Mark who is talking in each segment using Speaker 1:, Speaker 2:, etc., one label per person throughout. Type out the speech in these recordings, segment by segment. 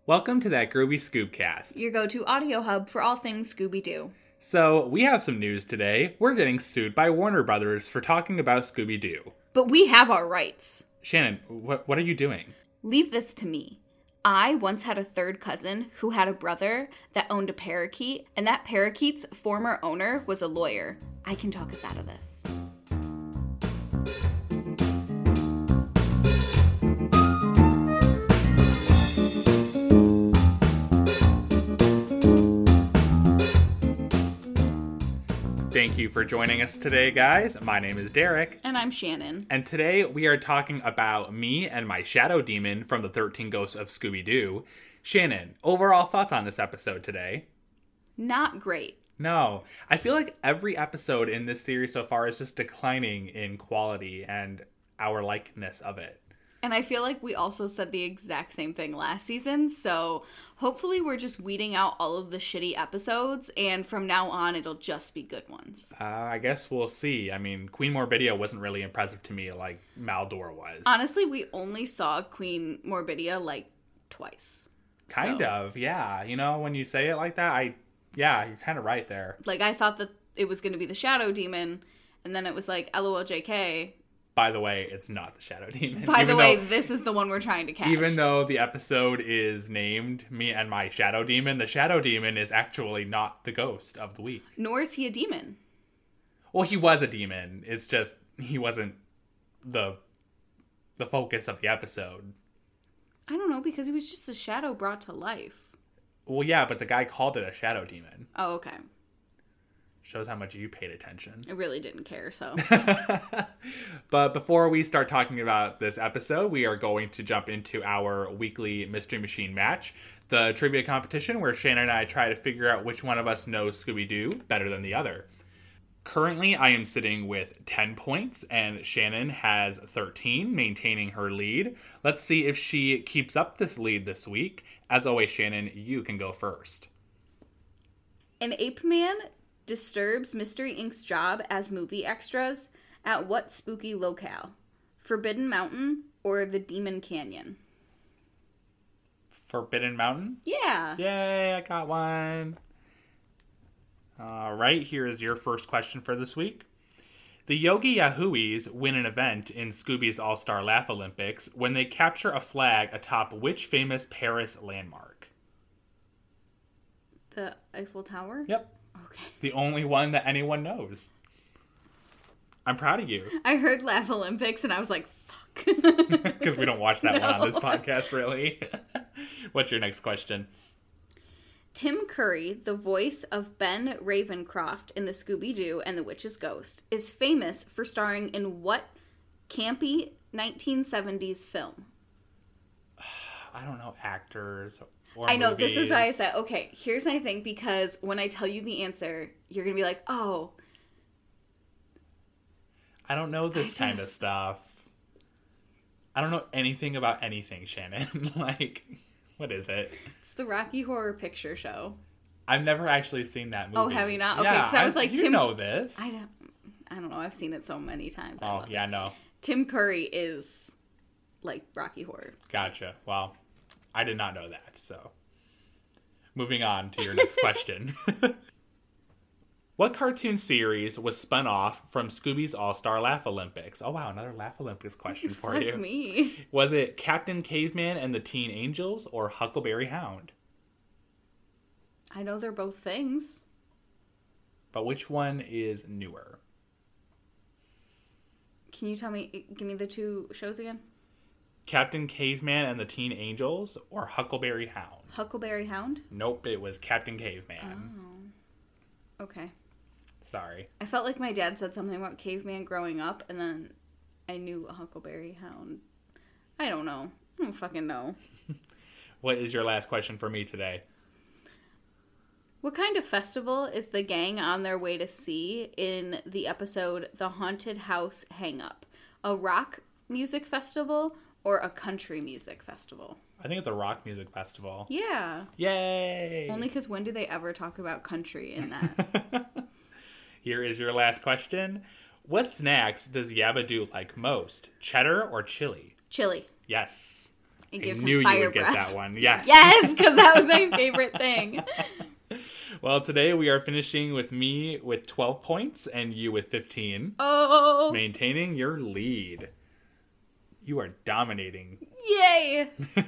Speaker 1: Welcome to that Groovy Scoopcast.
Speaker 2: Your go-to audio hub for all things Scooby-Doo.
Speaker 1: So, we have some news today. We're getting sued by Warner Brothers for talking about Scooby-Doo.
Speaker 2: But we have our rights.
Speaker 1: Shannon, what are you doing?
Speaker 2: Leave this to me. I once had a third cousin who had a brother that owned a parakeet, and that parakeet's former owner was a lawyer. I can talk us out of this.
Speaker 1: Thank you for joining us today, guys. My name is Derek.
Speaker 2: And I'm Shannon.
Speaker 1: And today we are talking about me and my shadow demon from the 13 Ghosts of Scooby-Doo. Shannon, overall thoughts on this episode today?
Speaker 2: Not great.
Speaker 1: No. I feel like every episode in this series so far is just declining in quality and our likeness of it.
Speaker 2: And I feel like we also said the exact same thing last season, so hopefully we're just weeding out all of the shitty episodes, and from now on it'll just be good ones.
Speaker 1: I guess we'll see. I mean, Queen Morbidia wasn't really impressive to me like Maldor was.
Speaker 2: Honestly, we only saw Queen Morbidia like twice.
Speaker 1: Kind of, yeah. You know, when you say it like that, you're kind of right there.
Speaker 2: Like, I thought that it was going to be the Shadow Demon, and then it was like, LOL JK.
Speaker 1: By the way, it's not the Shadow Demon.
Speaker 2: By the way, this is the one we're trying to catch.
Speaker 1: Even though the episode is named Me and My Shadow Demon, the Shadow Demon is actually not the ghost of the week.
Speaker 2: Nor is he a demon.
Speaker 1: Well, he was a demon. It's just he wasn't the focus of the episode.
Speaker 2: I don't know, because he was just a shadow brought to life.
Speaker 1: Well, yeah, but the guy called it a Shadow Demon.
Speaker 2: Oh, okay.
Speaker 1: Shows how much you paid attention.
Speaker 2: I really didn't care, so.
Speaker 1: But before we start talking about this episode, we are going to jump into our weekly Mystery Machine match, the trivia competition where Shannon and I try to figure out which one of us knows Scooby-Doo better than the other. Currently, I am sitting with 10 points, and Shannon has 13, maintaining her lead. Let's see if she keeps up this lead this week. As always, Shannon, you can go first.
Speaker 2: An ape man disturbs Mystery Inc.'s job as movie extras at what spooky locale? Forbidden Mountain or the Demon Canyon?
Speaker 1: Forbidden Mountain?
Speaker 2: Yeah.
Speaker 1: Yay, I got one. All right, here is your first question for this week. The Yogi Yahooies win an event in Scooby's All-Star Laugh Olympics when they capture a flag atop which famous Paris landmark?
Speaker 2: The Eiffel Tower?
Speaker 1: Yep.
Speaker 2: Okay.
Speaker 1: The only one that anyone knows. I'm proud of you.
Speaker 2: I heard Laugh Olympics and I was like, fuck.
Speaker 1: Because we don't watch that one on this podcast, really. What's your next question?
Speaker 2: Tim Curry, the voice of Ben Ravencroft in the Scooby-Doo and the Witch's Ghost, is famous for starring in what campy 1970s film?
Speaker 1: I don't know, actors or
Speaker 2: I know,
Speaker 1: movies.
Speaker 2: this is why I said, okay, here's my thing, because when I tell you the answer, you're going to be like, oh.
Speaker 1: I don't know this kind of stuff. I don't know anything about anything, Shannon. Like, what is it?
Speaker 2: It's the Rocky Horror Picture Show.
Speaker 1: I've never actually seen that movie.
Speaker 2: Oh, have you not? Okay,
Speaker 1: yeah,
Speaker 2: because I was like,
Speaker 1: you know this.
Speaker 2: I don't know. I've seen it so many times.
Speaker 1: Oh, yeah, no.
Speaker 2: Tim Curry is like Rocky Horror.
Speaker 1: Gotcha. Well, I did not know that, so. Moving on to your next question. What cartoon series was spun off from Scooby's All-Star Laugh Olympics? Oh, wow, another Laugh Olympics question for you.
Speaker 2: Fuck me.
Speaker 1: Was it Captain Caveman and the Teen Angels or Huckleberry Hound?
Speaker 2: I know they're both things.
Speaker 1: But which one is newer?
Speaker 2: Can you give me the two shows again?
Speaker 1: Captain Caveman and the Teen Angels or Huckleberry Hound?
Speaker 2: Huckleberry Hound?
Speaker 1: Nope, it was Captain Caveman.
Speaker 2: Oh. Okay.
Speaker 1: Sorry.
Speaker 2: I felt like my dad said something about caveman growing up, and then I knew a Huckleberry Hound. I don't know. I don't fucking know.
Speaker 1: What is your last question for me today?
Speaker 2: What kind of festival is the gang on their way to see in the episode The Haunted House Hang-Up? A rock music festival or a country music festival?
Speaker 1: I think it's a rock music festival.
Speaker 2: Yeah.
Speaker 1: Yay!
Speaker 2: Only because when do they ever talk about country in that?
Speaker 1: Here is your last question. What snacks does Yabba-Doo like most? Cheddar or chili?
Speaker 2: Chili.
Speaker 1: Yes.
Speaker 2: It gives
Speaker 1: knew
Speaker 2: him fire
Speaker 1: you would
Speaker 2: breath.
Speaker 1: get that one. Yes.
Speaker 2: Yes, because that was my favorite thing.
Speaker 1: Well, today we are finishing with me with 12 points and you with 15.
Speaker 2: Oh.
Speaker 1: Maintaining your lead. You are dominating.
Speaker 2: Yay.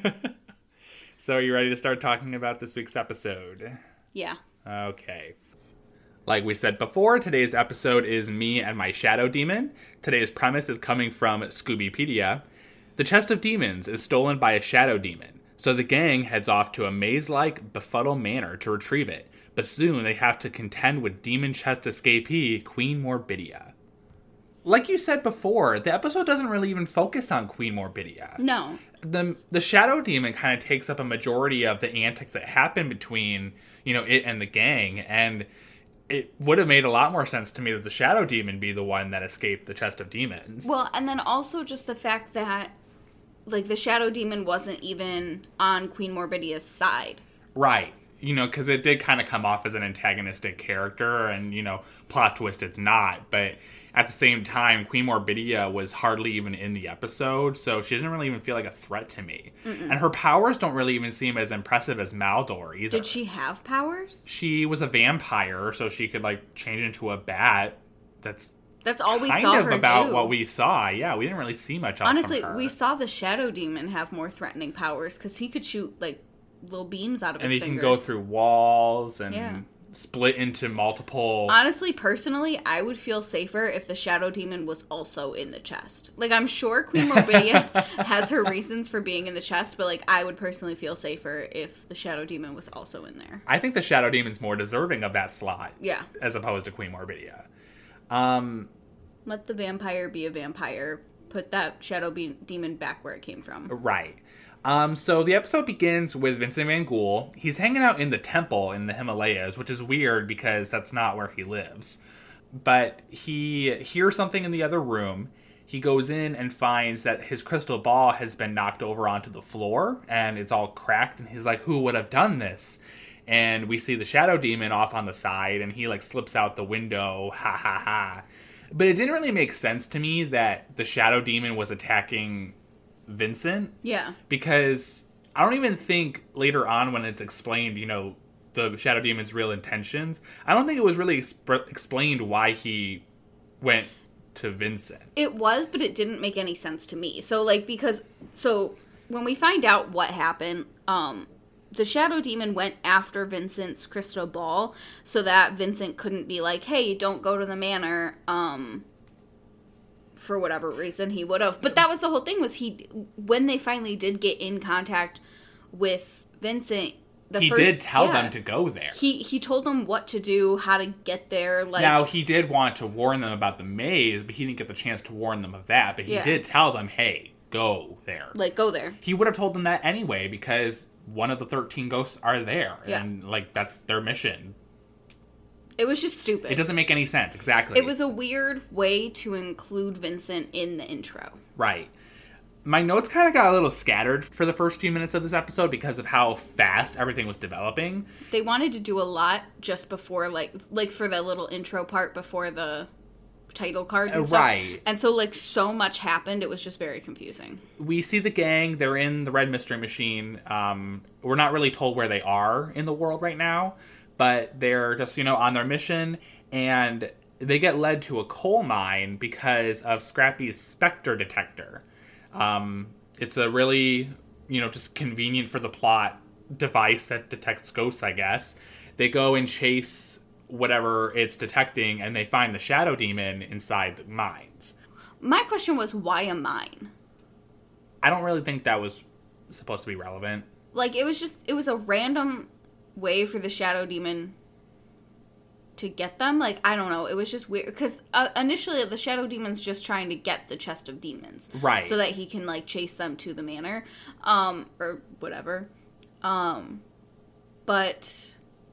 Speaker 1: So are you ready to start talking about this week's episode?
Speaker 2: Yeah.
Speaker 1: Okay. Like we said before, today's episode is me and my shadow demon. Today's premise is coming from Scoobypedia. The chest of demons is stolen by a shadow demon, so the gang heads off to a maze-like Befuddle Manor to retrieve it, but soon they have to contend with demon chest escapee Queen Morbidia. Like you said before, the episode doesn't really even focus on Queen Morbidia.
Speaker 2: No.
Speaker 1: The shadow demon kind of takes up a majority of the antics that happen between, it and the gang, and it would have made a lot more sense to me that the shadow demon be the one that escaped the chest of demons.
Speaker 2: Well, and then also just the fact that, like, the shadow demon wasn't even on Queen Morbidia's side.
Speaker 1: Right. Because it did kind of come off as an antagonistic character, and, plot twist it's not, but at the same time, Queen Morbidia was hardly even in the episode, so she doesn't really even feel like a threat to me. Mm-mm. And her powers don't really even seem as impressive as Maldor either.
Speaker 2: Did she have powers?
Speaker 1: She was a vampire, so she could, change into a bat. That's
Speaker 2: all we saw her do.
Speaker 1: Kind of about what we saw. Yeah, we didn't really see much else
Speaker 2: Honestly,
Speaker 1: from her.
Speaker 2: we saw the shadow demon have more threatening powers, because he could shoot, little beams out of his fingers.
Speaker 1: And he can go through walls and split into multiple...
Speaker 2: Honestly, personally, I would feel safer if the shadow demon was also in the chest. I'm sure Queen Morbidia has her reasons for being in the chest, but, I would personally feel safer if the shadow demon was also in there.
Speaker 1: I think the shadow demon's more deserving of that slot.
Speaker 2: Yeah.
Speaker 1: As opposed to Queen Morbidia.
Speaker 2: Let the vampire be a vampire. Put that shadow demon back where it came from.
Speaker 1: Right. So the episode begins with Vincent Van Ghoul. He's hanging out in the temple in the Himalayas, which is weird because that's not where he lives. But he hears something in the other room. He goes in and finds that his crystal ball has been knocked over onto the floor, and it's all cracked, and he's like, who would have done this? And we see the shadow demon off on the side, and he, slips out the window, ha ha ha. But it didn't really make sense to me that the shadow demon was attacking Vincent.
Speaker 2: Yeah.
Speaker 1: Because I don't even think later on when it's explained, the shadow demon's real intentions, I don't think it was really explained why he went to Vincent.
Speaker 2: It was, but it didn't make any sense to me. So, so when we find out what happened, the shadow demon went after Vincent's crystal ball so that Vincent couldn't be like, hey, don't go to the manor, for whatever reason he would have. But that was the whole thing, was when they finally did get in contact with Vincent,
Speaker 1: he did tell them to go there.
Speaker 2: He told them what to do, how to get there.
Speaker 1: Now, he did want to warn them about the maze, but he didn't get the chance to warn them of that. But he did tell them, hey, go there.
Speaker 2: Go there.
Speaker 1: He would have told them that anyway, because one of the 13 ghosts are there.
Speaker 2: Yeah.
Speaker 1: And, that's their mission.
Speaker 2: It was just stupid.
Speaker 1: It doesn't make any sense, exactly.
Speaker 2: It was a weird way to include Vincent in the intro.
Speaker 1: Right. My notes kind of got a little scattered for the first few minutes of this episode because of how fast everything was developing.
Speaker 2: They wanted to do a lot just before, for the little intro part before the title card and stuff.
Speaker 1: Right.
Speaker 2: And so, so much happened, it was just very confusing.
Speaker 1: We see the gang, they're in the Red Mystery Machine. We're not really told where they are in the world right now. But they're just, on their mission, and they get led to a coal mine because of Scrappy's Spectre detector. It's a really, just convenient for the plot device that detects ghosts, I guess. They go and chase whatever it's detecting, and they find the shadow demon inside the mines.
Speaker 2: My question was, why a mine?
Speaker 1: I don't really think that was supposed to be relevant.
Speaker 2: It was a random way for the shadow demon to get them. I don't know. It was just weird. Because initially, the shadow demon's just trying to get the chest of demons.
Speaker 1: Right.
Speaker 2: So that he can, chase them to the manor. Or whatever. But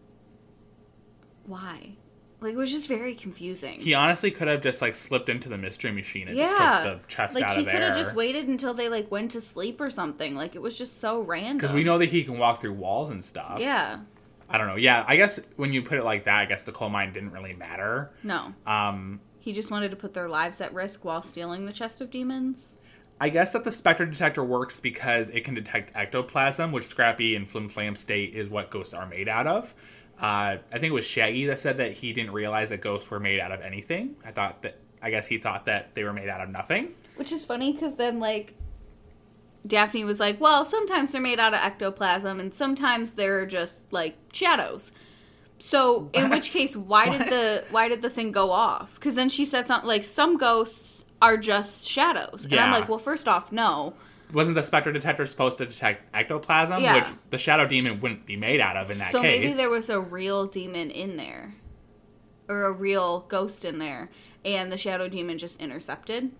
Speaker 2: why? It was just very confusing.
Speaker 1: He honestly could have just, slipped into the mystery machine and just took the chest out of there.
Speaker 2: He could have just waited until they, went to sleep or something. It was just so random.
Speaker 1: Because we know that he can walk through walls and stuff.
Speaker 2: Yeah.
Speaker 1: I don't know. Yeah, I guess when you put it like that, I guess the coal mine didn't really matter.
Speaker 2: No. He just wanted to put their lives at risk while stealing the chest of demons.
Speaker 1: I guess that the Spectre detector works because it can detect ectoplasm, which Scrappy and Flim Flam state is what ghosts are made out of. I think it was Shaggy that said that he didn't realize that ghosts were made out of anything. I guess he thought that they were made out of nothing.
Speaker 2: Which is funny because then, like, Daphne was like, well, sometimes they're made out of ectoplasm and sometimes they're just, like, shadows. So, in which case, why did the thing go off? Because then she said something like, some ghosts are just shadows. And I'm like, well, first off, no.
Speaker 1: Wasn't the Spectre detector supposed to detect ectoplasm?
Speaker 2: Yeah.
Speaker 1: Which the shadow demon wouldn't be made out of in that case.
Speaker 2: So maybe there was a real demon in there. Or a real ghost in there. And the shadow demon just intercepted.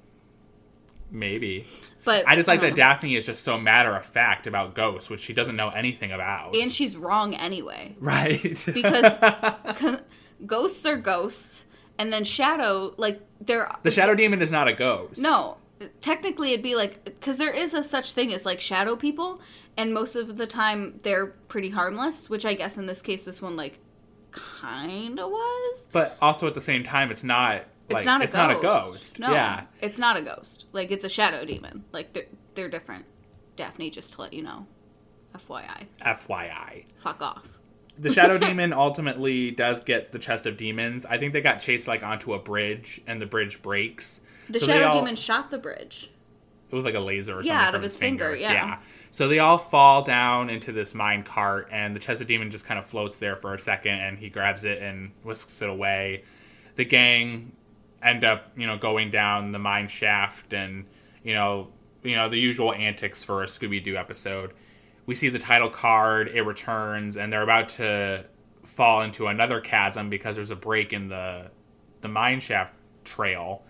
Speaker 1: Maybe.
Speaker 2: But
Speaker 1: I just like that Daphne is just so matter of fact about ghosts, which she doesn't know anything about.
Speaker 2: And she's wrong anyway.
Speaker 1: Right.
Speaker 2: Because ghosts are ghosts. And then shadow, like,
Speaker 1: the shadow demon is not a ghost.
Speaker 2: No. Technically, it'd be like, because there is a such thing as, like, shadow people. And most of the time, they're pretty harmless. Which I guess in this case, this one, like, kind of was.
Speaker 1: But also at the same time, it's not...
Speaker 2: It's not a ghost. No,
Speaker 1: yeah.
Speaker 2: It's not a ghost. Like, it's a shadow demon. Like, they're different. Daphne, just to let you know. FYI.
Speaker 1: FYI.
Speaker 2: Fuck off.
Speaker 1: The shadow demon ultimately does get the chest of demons. I think they got chased, like, onto a bridge, and the bridge breaks.
Speaker 2: The shadow demon shot the bridge.
Speaker 1: It was like a laser or something.
Speaker 2: Yeah, out of his finger, yeah.
Speaker 1: So they all fall down into this mine cart, and the chest of demon just kind of floats there for a second, and he grabs it and whisks it away. The gang end up, going down the mine shaft and, the usual antics for a Scooby-Doo episode. We see the title card, it returns, and they're about to fall into another chasm because there's a break in the mine shaft trail.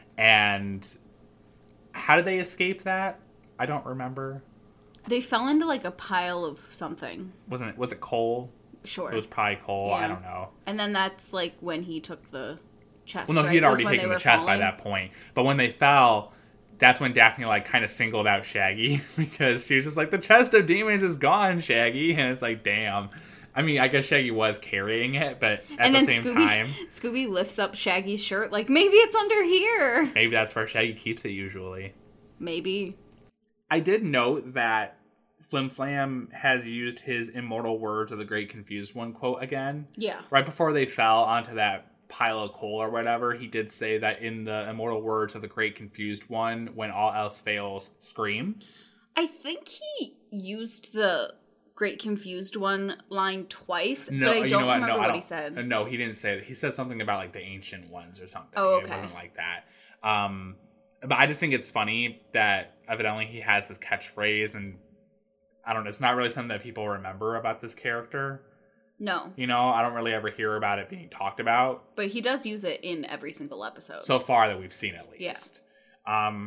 Speaker 1: And how did they escape that? I don't remember.
Speaker 2: They fell into, like, a pile of something.
Speaker 1: Was it coal?
Speaker 2: Sure.
Speaker 1: It was probably coal.
Speaker 2: Yeah.
Speaker 1: I don't know.
Speaker 2: And then that's, like, when he took the chest.
Speaker 1: Well, no, he had already taken the chest by that point. But when they fell, that's when Daphne, like, kind of singled out Shaggy because she was just like, the chest of demons is gone, Shaggy. And it's like, damn. I mean, I guess Shaggy was carrying it, but at the same time...
Speaker 2: Scooby lifts up Shaggy's shirt like, maybe it's under here.
Speaker 1: Maybe that's where Shaggy keeps it usually.
Speaker 2: Maybe.
Speaker 1: I did note that Flim Flam has used his immortal words of the Great Confused One quote again.
Speaker 2: Yeah. Right
Speaker 1: before they fell onto that pile of coal or whatever, he did say that in the immortal words of the Great Confused One, when all else fails, scream.
Speaker 2: I think he used the Great Confused One line twice,
Speaker 1: but
Speaker 2: I don't remember what he said.
Speaker 1: No, he didn't say that. He said something about, like, the ancient ones or something.
Speaker 2: Oh, okay.
Speaker 1: It wasn't like that. But I just think it's funny that evidently he has this catchphrase, and I don't know, it's not really something that people remember about this character.
Speaker 2: No.
Speaker 1: I don't really ever hear about it being talked about.
Speaker 2: But he does use it in every single episode.
Speaker 1: So far that we've seen, at least. Yeah.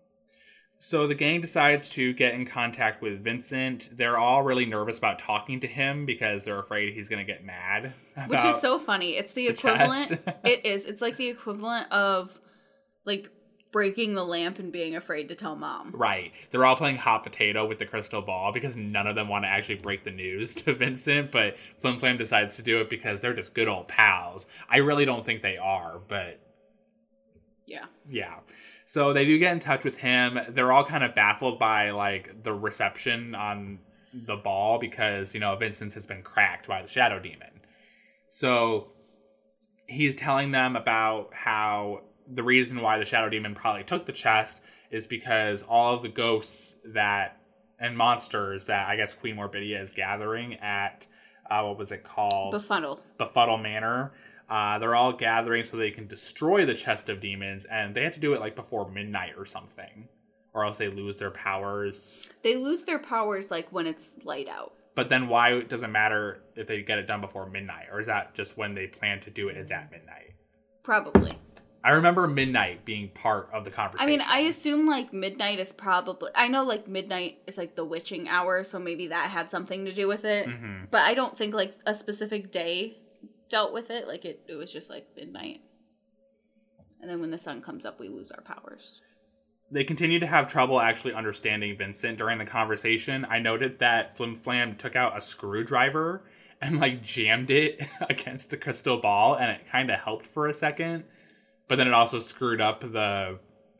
Speaker 1: So the gang decides to get in contact with Vincent. They're all really nervous about talking to him because they're afraid he's going to get mad.
Speaker 2: Which is so funny. It's the equivalent. It is. It's like the equivalent of, like, breaking the lamp and being afraid to tell mom.
Speaker 1: Right. They're all playing hot potato with the crystal ball because none of them want to actually break the news to Vincent, but Flim Flam decides to do it because they're just good old pals. I really don't think they are, but...
Speaker 2: Yeah.
Speaker 1: Yeah. So they do get in touch with him. They're all kind of baffled by, like, the reception on the ball because, Vincent has been cracked by the Shadow Demon. So he's telling them about how the reason why the Shadow Demon probably took the chest is because all of the ghosts and monsters that I guess Queen Morbidia is gathering at, what was it called? Befuddle Manor. They're all gathering so they can destroy the chest of demons, and they have to do it, like, before midnight or something, or else they lose their powers.
Speaker 2: They lose their powers, like, when it's light out.
Speaker 1: But then why does it matter if they get it done before midnight, or is that just when they plan to do it, it's at midnight?
Speaker 2: Probably.
Speaker 1: I remember midnight being part of the conversation.
Speaker 2: I mean, I assume, like, midnight is probably... I know, like, midnight is, like, the witching hour, so maybe that had something to do with it. Mm-hmm. But I don't think, like, a specific day dealt with it. Like, it was just, like, midnight. And then when the sun comes up, we lose our powers.
Speaker 1: They continue to have trouble actually understanding Vincent during the conversation. I noted that Flim Flam took out a screwdriver and, like, jammed it against the crystal ball, and it kind of helped for a second. But then it also screwed up the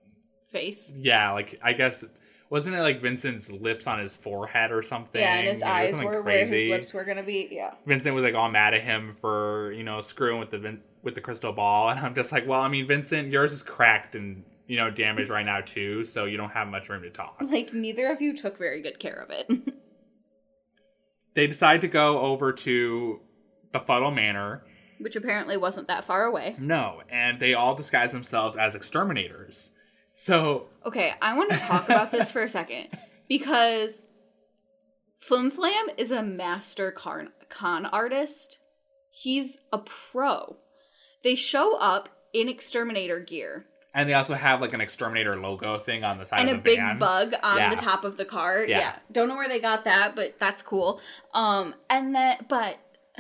Speaker 2: face.
Speaker 1: Yeah, like, I guess, wasn't it like Vincent's lips on his forehead or something?
Speaker 2: Yeah, and his eyes were
Speaker 1: crazy.
Speaker 2: where his lips were going to be, yeah.
Speaker 1: Vincent was like all mad at him for, screwing with the crystal ball. And I'm just like, well, I mean, Vincent, yours is cracked and, damaged right now too, so you don't have much room to talk.
Speaker 2: Like, neither of you took very good care of it.
Speaker 1: They decide to go over to Befuddle Manor.
Speaker 2: Which apparently wasn't that far away.
Speaker 1: No, and they all disguise themselves as exterminators. So...
Speaker 2: Okay, I want to talk about this for a second. Because Flim Flam is a master con artist. He's a pro. They show up in exterminator gear.
Speaker 1: And they also have, like, an exterminator logo thing on the side of the van.
Speaker 2: And a big bug on the top of the car. Yeah. Don't know where they got that, but that's cool. But...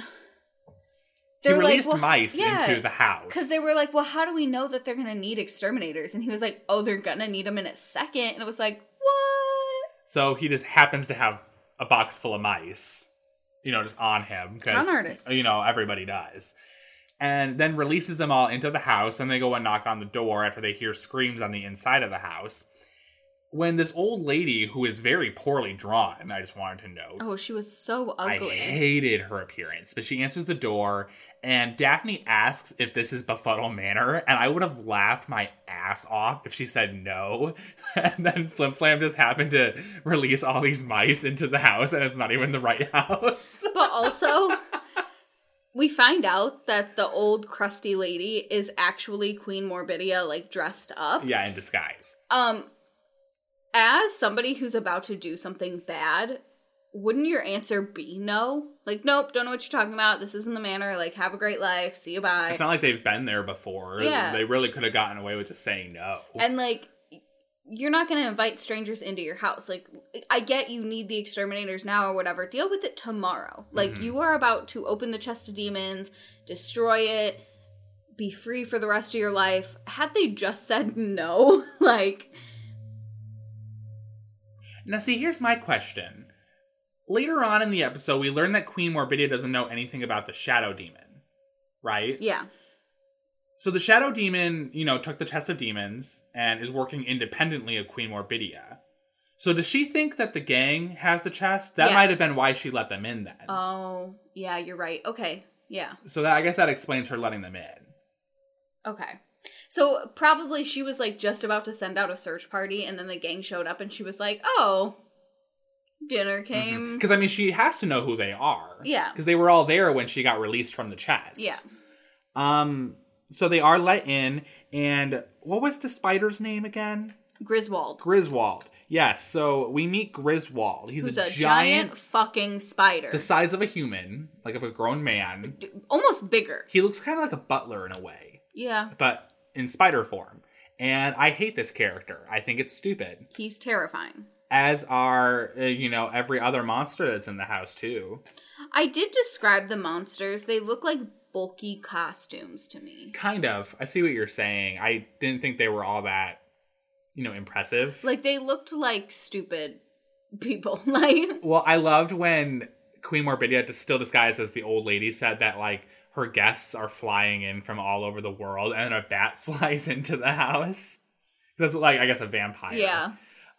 Speaker 1: He released mice into the house.
Speaker 2: Because they were like, well, how do we know that they're going to need exterminators? And he was like, oh, they're going to need them in a second. And it was like, what?
Speaker 1: So he just happens to have a box full of mice, just on him. Con
Speaker 2: artist.
Speaker 1: Everybody does. And then releases them all into the house. And they go and knock on the door after they hear screams on the inside of the house. When this old lady, who is very poorly drawn, I just wanted to note.
Speaker 2: Oh, she was so ugly.
Speaker 1: I hated her appearance. But she answers the door, and Daphne asks if this is Befuddle Manor, and I would have laughed my ass off if she said no. And then Flim Flam just happened to release all these mice into the house, and it's not even the right house.
Speaker 2: But also, we find out that the old crusty lady is actually Queen Morbidia, like, dressed up.
Speaker 1: Yeah, in disguise.
Speaker 2: As somebody who's about to do something bad, wouldn't your answer be no? Like, nope, don't know what you're talking about. This isn't the manor. Like, have a great life. See you, bye.
Speaker 1: It's not like they've been there before.
Speaker 2: Yeah.
Speaker 1: They really could have gotten away with just saying no.
Speaker 2: And, like, you're not going to invite strangers into your house. Like, I get you need the exterminators now or whatever. Deal with it tomorrow. Like, you are about to open the chest of demons, destroy it, be free for the rest of your life. Had they just said no, like...
Speaker 1: Now, see, here's my question. Later on in the episode, we learn that Queen Morbidia doesn't know anything about the Shadow Demon, right?
Speaker 2: Yeah.
Speaker 1: So the Shadow Demon, took the Chest of Demons and is working independently of Queen Morbidia. So does she think that the gang has the chest? That might have been why she let them in then.
Speaker 2: Oh, yeah, you're right. Okay, yeah.
Speaker 1: So I guess that explains her letting them in.
Speaker 2: Okay. So probably she was like just about to send out a search party and then the gang showed up and she was like, oh, dinner came.
Speaker 1: Because, I mean, she has to know who they are.
Speaker 2: Yeah.
Speaker 1: Because they were all there when she got released from the chest.
Speaker 2: Yeah.
Speaker 1: So they are let in, and what was the spider's name again?
Speaker 2: Griswold.
Speaker 1: Yes, so we meet Griswold. He's
Speaker 2: a giant fucking spider.
Speaker 1: The size of a human, like of a grown man.
Speaker 2: Almost bigger.
Speaker 1: He looks kind of like a butler in a way.
Speaker 2: Yeah.
Speaker 1: But in spider form. And I hate this character. I think it's stupid.
Speaker 2: He's terrifying.
Speaker 1: As are, every other monster that's in the house, too.
Speaker 2: I did describe the monsters. They look like bulky costumes to me.
Speaker 1: Kind of. I see what you're saying. I didn't think they were all that, impressive.
Speaker 2: Like, they looked like stupid people. Like,
Speaker 1: well, I loved when Queen Morbidia, still disguised as the old lady, said that, like, her guests are flying in from all over the world, and a bat flies into the house. That's like, I guess, a vampire.
Speaker 2: Yeah.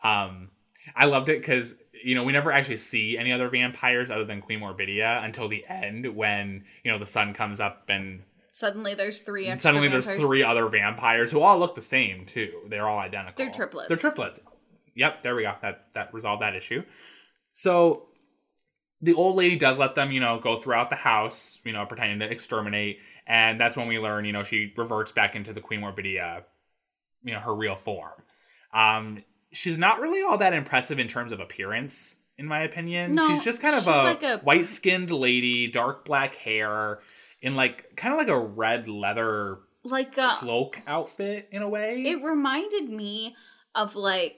Speaker 1: I loved it because, we never actually see any other vampires other than Queen Morbidia until the end when, the sun comes up and...
Speaker 2: Suddenly there's three
Speaker 1: there's three other vampires who all look the same, too. They're all identical.
Speaker 2: They're triplets.
Speaker 1: Yep, there we go. That resolved that issue. So... the old lady does let them, go throughout the house, pretending to exterminate. And that's when we learn, she reverts back into the Queen Morbidia, her real form. She's not really all that impressive in terms of appearance, in my opinion.
Speaker 2: No,
Speaker 1: she's just kind of a white-skinned lady, dark black hair, in kind of like a red leather cloak outfit, in a way.
Speaker 2: It reminded me of,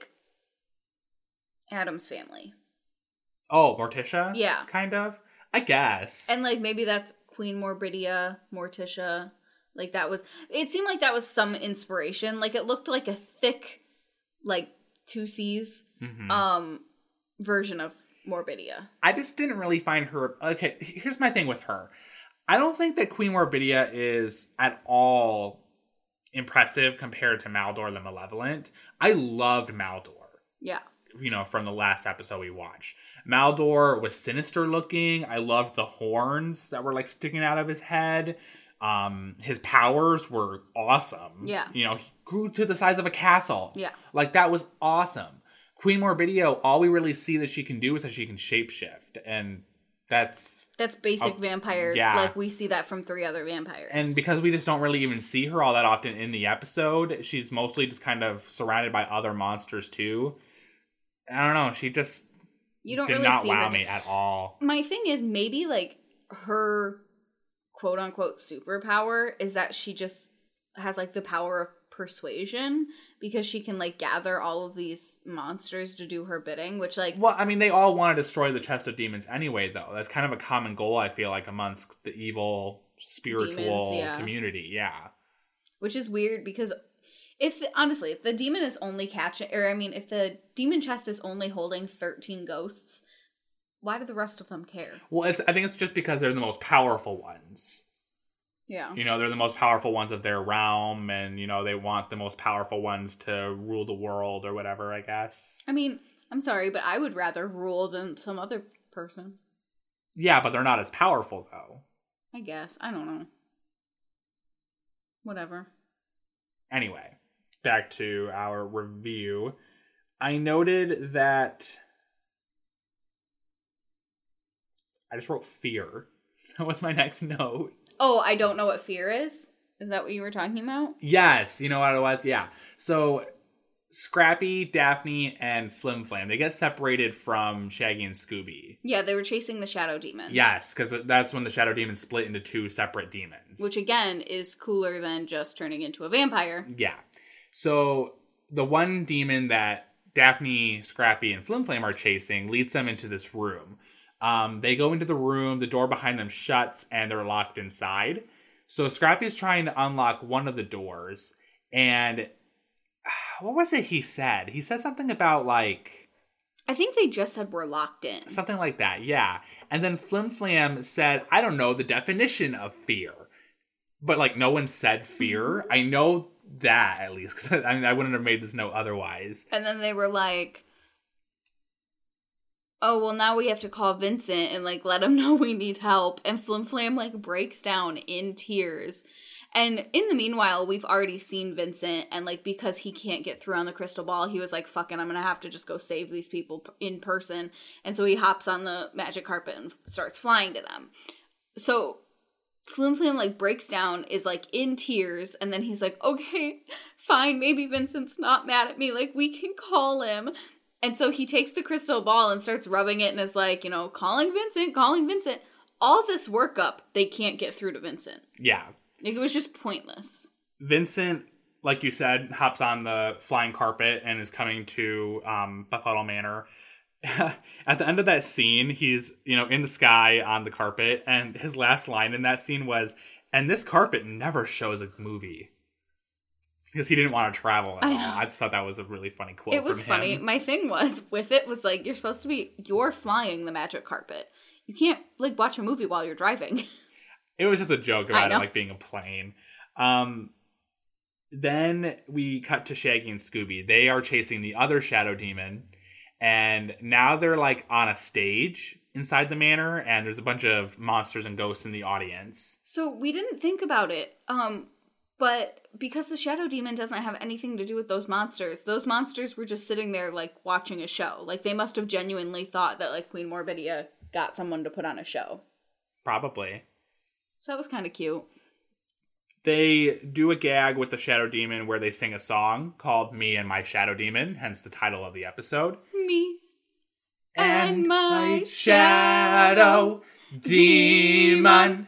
Speaker 2: Addams Family.
Speaker 1: Oh, Morticia?
Speaker 2: Yeah.
Speaker 1: Kind of? I guess.
Speaker 2: And, maybe that's Queen Morbidia, Morticia. That was... It seemed like that was some inspiration. It looked like a thick, 2Cs version of Morbidia.
Speaker 1: I just didn't really find her... Okay, here's my thing with her. I don't think that Queen Morbidia is at all impressive compared to Maldor the Malevolent. I loved Maldor.
Speaker 2: Yeah.
Speaker 1: From the last episode we watched. Maldor was sinister looking. I loved the horns that were like sticking out of his head. His powers were awesome.
Speaker 2: Yeah.
Speaker 1: He grew to the size of a castle.
Speaker 2: Yeah.
Speaker 1: Like, that was awesome. Queen Morbidio, all we really see that she can do is that she can shapeshift. And that's
Speaker 2: basic vampire.
Speaker 1: Yeah.
Speaker 2: Like, we see that from 3 other vampires.
Speaker 1: And because we just don't really even see her all that often in the episode, she's mostly just kind of surrounded by other monsters too. I don't know. She just
Speaker 2: you don't
Speaker 1: did
Speaker 2: really
Speaker 1: not
Speaker 2: see
Speaker 1: wow me at all.
Speaker 2: My thing is maybe like her quote unquote superpower is that she just has like the power of persuasion because she can like gather all of these monsters to do her bidding, which like...
Speaker 1: Well, I mean, they all want to destroy the chest of demons anyway, though. That's kind of a common goal, I feel like, amongst the evil spiritual community. Yeah.
Speaker 2: Which is weird because if the demon is only if the demon chest is only holding 13 ghosts, why do the rest of them care?
Speaker 1: Well, I think it's just because they're the most powerful ones.
Speaker 2: Yeah.
Speaker 1: They're the most powerful ones of their realm, and, they want the most powerful ones to rule the world or whatever, I guess.
Speaker 2: I mean, I'm sorry, but I would rather rule than some other person.
Speaker 1: Yeah, but they're not as powerful, though.
Speaker 2: I guess. I don't know. Whatever.
Speaker 1: Anyway, back to our review. I noted that... I just wrote fear. That was my next note.
Speaker 2: Oh, I don't know what fear is? Is that what you were talking about?
Speaker 1: Yes, you know what it was? Yeah. So, Scrappy, Daphne, and Flim Flam, they get separated from Shaggy and Scooby.
Speaker 2: Yeah, they were chasing the Shadow Demon.
Speaker 1: Yes, because that's when the Shadow Demon split into 2 separate demons.
Speaker 2: Which, again, is cooler than just turning into a vampire.
Speaker 1: Yeah. So, the one demon that Daphne, Scrappy, and Flim Flam are chasing leads them into this room. They go into the room, the door behind them shuts, and they're locked inside. So Scrappy's trying to unlock one of the doors, and what was it he said? He said something about, like...
Speaker 2: I think they just said we're locked in.
Speaker 1: Something like that, yeah. And then Flim Flam said, I don't know the definition of fear. But, like, no one said fear. I know that, at least, because I wouldn't have made this note otherwise.
Speaker 2: And then they were like... oh, well, now we have to call Vincent and, like, let him know we need help. And Flim Flam, like, breaks down in tears. And in the meanwhile, we've already seen Vincent. And, like, because he can't get through on the crystal ball, he was like, fuck it, I'm going to have to just go save these people in person. And so he hops on the magic carpet and starts flying to them. So Flim Flam, like, breaks down, is, like, in tears. And then he's like, okay, fine, maybe Vincent's not mad at me. Like, we can call him. And so he takes the crystal ball and starts rubbing it and is like, calling Vincent. All this workup, they can't get through to Vincent.
Speaker 1: Yeah.
Speaker 2: Like, it was just pointless.
Speaker 1: Vincent, like you said, hops on the flying carpet and is coming to Befuddle Manor. At the end of that scene, he's, in the sky on the carpet, and his last line in that scene was, and this carpet never shows a movie. Because he didn't want to travel at all. I just thought that was a really funny quote. It was
Speaker 2: funny. My thing was like, you're flying the magic carpet. You can't, like, watch a movie while you're driving.
Speaker 1: It was just a joke about it, like, being a plane. Then we cut to Shaggy and Scooby. They are chasing the other Shadow Demon. And now they're, like, on a stage inside the manor. And there's a bunch of monsters and ghosts in the audience.
Speaker 2: So we didn't think about it. But because the Shadow Demon doesn't have anything to do with those monsters were just sitting there, like, watching a show. Like, they must have genuinely thought that, like, Queen Morbidia got someone to put on a show.
Speaker 1: Probably.
Speaker 2: So that was kind of cute.
Speaker 1: They do a gag with the Shadow Demon where they sing a song called Me and My Shadow Demon, hence the title of the episode.
Speaker 2: Me and my
Speaker 1: Shadow Demon.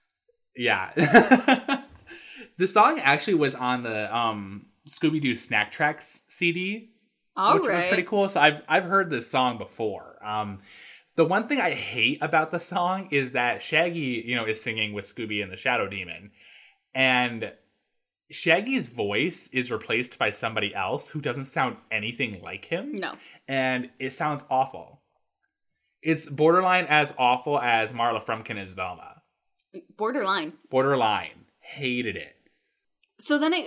Speaker 1: Yeah. The song actually was on the Scooby-Doo Snack Tracks CD, which was pretty cool. So I've heard this song before. The one thing I hate about the song is that Shaggy, is singing with Scooby and the Shadow Demon, and Shaggy's voice is replaced by somebody else who doesn't sound anything like him.
Speaker 2: No, and
Speaker 1: it sounds awful. It's borderline as awful as Marla Frumpkin as Velma.
Speaker 2: Borderline.
Speaker 1: Hated it.
Speaker 2: So then